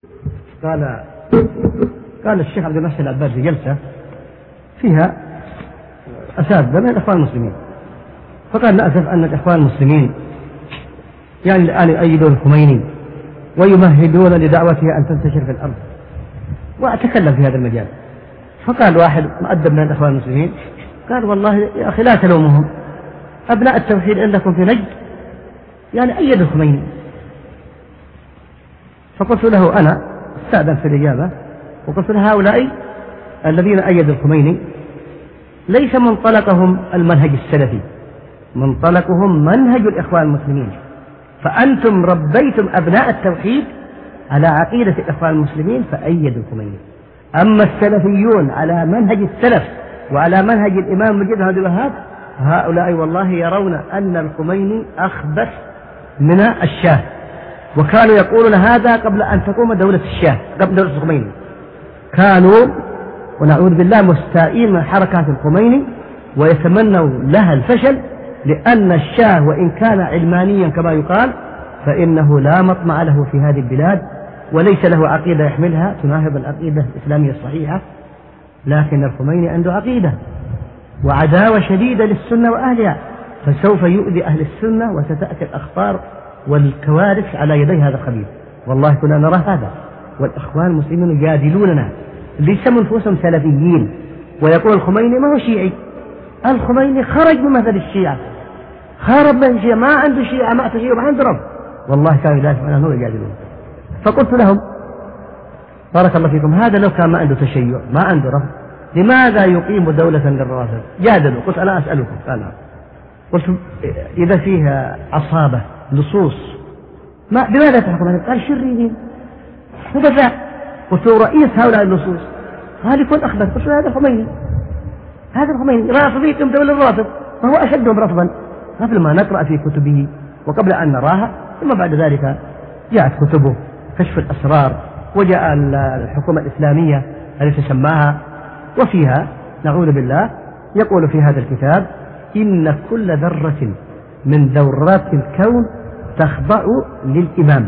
قال الشيخ عبد المحسن العباد في جلسة فيها أساتذة من الإخوان المسلمين، فقال للأسف أن الإخوان المسلمين يعني الآن يؤيدون الخميني ويمهدون لدعوته أن تنتشر في الأرض، وأتكلم في هذا المجال. فقال واحد مؤدب من الإخوان المسلمين قال والله يا أخي لا تلومهم، أبناء التوحيد عندكم في نجد يعني أيدوا الخميني. فقلت له أنا استأذن في الإجابة وقلت له هؤلاء الذين أيدوا الخميني ليس منطلقهم المنهج السلفي، منطلقهم منهج الإخوان المسلمين، فأنتم ربيتم أبناء التوحيد على عقيدة الإخوان المسلمين فأيدوا الخميني. أما السلفيون على منهج السلف وعلى منهج الإمام مجد عبد الوهاب هؤلاء والله يرون أن الخميني أخبث من الشاه، وكانوا يقولون هذا قبل أن تقوم دولة الشاه، قبل دولة الخميني كانوا ونعوذ بالله مستائين من حركات الخميني ويتمنوا لها الفشل، لأن الشاه وإن كان علمانيا كما يقال فإنه لا مطمع له في هذه البلاد وليس له عقيدة يحملها تناهض العقيدة الإسلامية الصحيحة، لكن الخميني عنده عقيدة وعداوة شديدة للسنة وأهلها، فسوف يؤذي أهل السنة وستأتي الأخطار والكوارث على يدي هذا الخبيث. والله كنا نرى هذا، والإخوان المسلمين يجادلوننا ليسموا أنفسهم سلفيين ويقول الخميني ما هو شيعي. الخميني خرج من مثل الشيعة، خرج من الشيعة، ما عنده شيعة ما عنده شيعة ما عنده رب. والله كانوا يدافعون عنه ويجادلون. فقلت لهم بارك الله فيكم هذا لو كان ما عنده تشيع ما عنده رب لماذا يقيم دولة للروافض؟ جادلوا. قلت أنا أسألكم قلت إذا فيها عصابة لصوص لماذا تحكم؟ قال شريرين مدفع. قلت رئيس هؤلاء اللصوص قال يكون أخبث. قلت هذا الخميني، هذا الخميني رافضيكم دولة الرافض فهو أشدهم رفضا قبل ما نقرأ في كتبه وقبل أن نراها. ثم بعد ذلك جاءت كتبه كشف الأسرار وجاء الحكومة الإسلامية التي سماها، وفيها نعوذ بالله يقول في هذا الكتاب إن كل ذرة من ذرات الكون تخضع للإمام،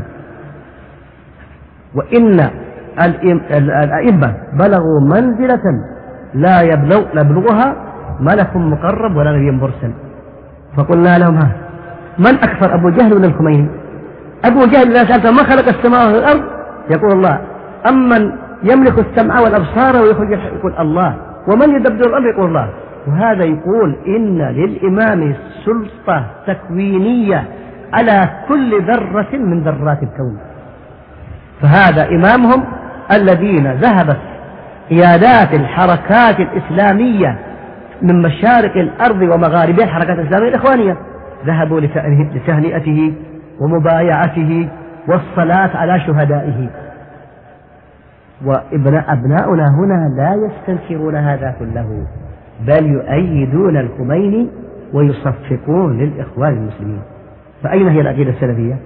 وإن الأئمة بلغوا منزلة لا يبلغها ملك مقرب ولا نبي مرسل. فقلنا لهم من أكثر أبو جهل ولا الخميني؟ أبو جهل إذا سألته ما خلق السماوات والأرض يقول الله، أمن يملك السمع والأبصار ويخرج يقول الله، ومن يدبر الأمر يقول الله. وهذا يقول إن للإمام سلطة تكوينية على كل ذرة من ذرات الكون. فهذا إمامهم الذين ذهبت قيادات الحركات الإسلامية من مشارق الأرض ومغاربها الحركات الإسلامية الإخوانية ذهبوا لتهنئته ومبايعته والصلاة على شهدائه. وأبناؤنا هنا لا يستنكرون هذا كله بل يؤيدون الخميني ويصفقون للإخوان المسلمين. فأين هي العقيدة السلفية؟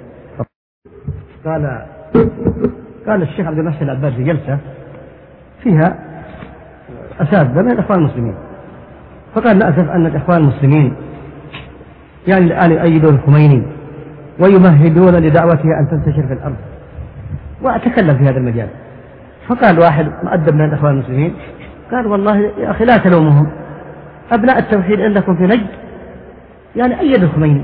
قال الشيخ عبد المحسن العباد في جلسة فيها أساتذة من الإخوان المسلمين، فقال للأسف أن الإخوان المسلمين يعني الآن يؤيدون الخميني ويمهدون لدعوته أن تنتشر في الأرض، وأتكلم في هذا المجال. فقال واحد مؤدب من الإخوان المسلمين قال والله يا أخي لا تلومهم، أبناء التوحيد عندكم في نجد يعني أيدوا الخميني.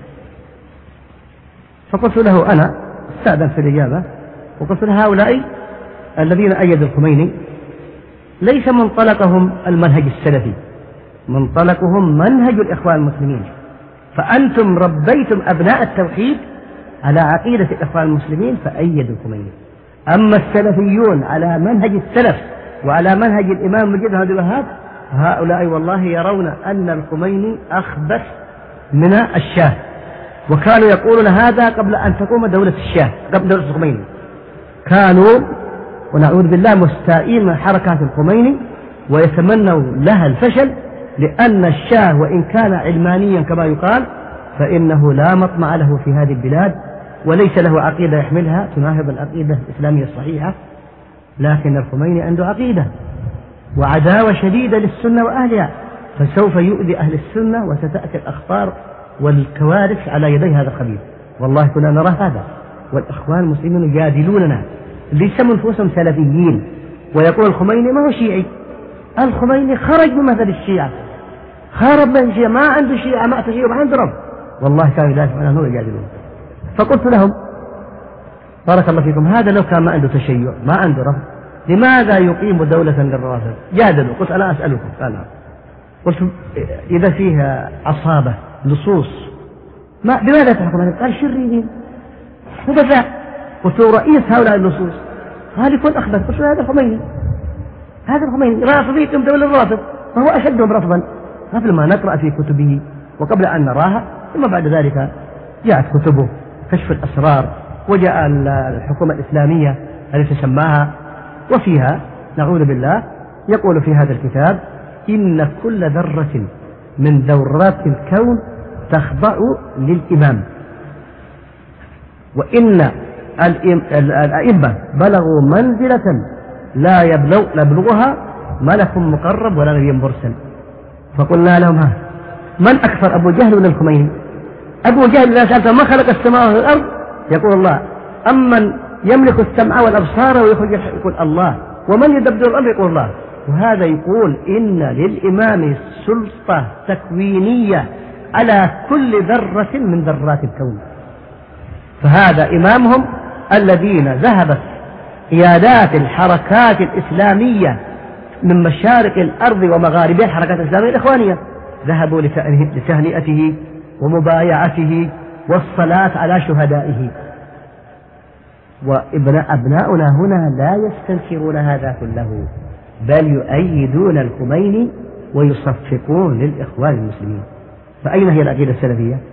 فقلت له أنا استأذن في الإجابة وقلت له هؤلاء الذين أيدوا الخميني ليس منطلقهم المنهج السلفي، منطلقهم منهج الإخوان المسلمين، فأنتم ربيتم أبناء التوحيد على عقيدة الإخوان المسلمين فأيدوا الخميني. أما السلفيون على منهج السلف وعلى منهج الإمام مجد عبد الوهاب هؤلاء والله يرون أن الخميني أخبث من الشاه، وكانوا يقولون هذا قبل أن تقوم دولة الشاه، قبل دولة الخميني كانوا ونعوذ بالله مستائين من حركات الخميني ويتمنوا لها الفشل، لأن الشاه وإن كان علمانيا كما يقال فإنه لا مطمع له في هذه البلاد وليس له عقيدة يحملها تناهض العقيدة الإسلامية الصحيحة، لكن الخميني عنده عقيدة وعداوة شديدة للسنة وأهلها، فسوف يؤذي أهل السنة وستأتي الأخطار والكوارث على يدي هذا الخبيث. والله كنا نرى هذا، والإخوان المسلمين يجادلوننا اللي يسموا أنفسهم سلفيين، ويقول الخميني ما هو شيعي. الخميني خرج من مثل الشيعة، خرج من الشيعة، ما عنده شيعة، ما عنده شيعة، ما عنده رب. والله كانوا يدافعون عنه ويجادلون. فقلت لهم بارك الله فيكم، هذا لو كان ما عنده تشيع، ما عنده رب، لماذا يقيم دولة للروافض؟ جادلوا. قلت أنا أسألكم، قال قلت إذا فيها عصابة لصوص بماذا تحكم؟ قال شريرين ودفع. قلت رئيس هؤلاء اللصوص قال يكون أخبث. قلت هذا الخميني، هذا الخميني رافضي يقيم دولة الروافض، فهو أشدهم رفضا قبل ما نقرأ في كتبه وقبل أن نراها. ثم بعد ذلك جاءت كتبه كشف الأسرار، وجاء الحكومة الإسلامية التي سماها، وفيها نعوذ بالله يقول في هذا الكتاب إن كل ذرة من ذرات الكون تخضع للإمام، وإن الأئمة بلغوا منزلة لا يبلغها ملك مقرب ولا نبي مرسل. فقلنا لهم من أكثر، أبو جهل ولا الخميني؟ أبو جهل إذا سألته ما خلق السماوات والأرض يقول الله، أمن يملك السمع والأبصار ويخرج يقول الله، ومن يدبر الأمر يقول الله. وهذا يقول إن للإمام سلطة تكوينية على كل ذرة من ذرات الكون. فهذا إمامهم الذين ذهبت قيادات الحركات الإسلامية من مشارق الأرض ومغاربها، الحركات الإسلامية الإخوانية، ذهبوا لتهنئته ومبايعته والصلاة على شهدائه. وأبناؤنا هنا لا يستنكرون هذا كله، بل يؤيدون الخميني ويصفقون للإخوان المسلمين. فأين هي العقيدة السلفية؟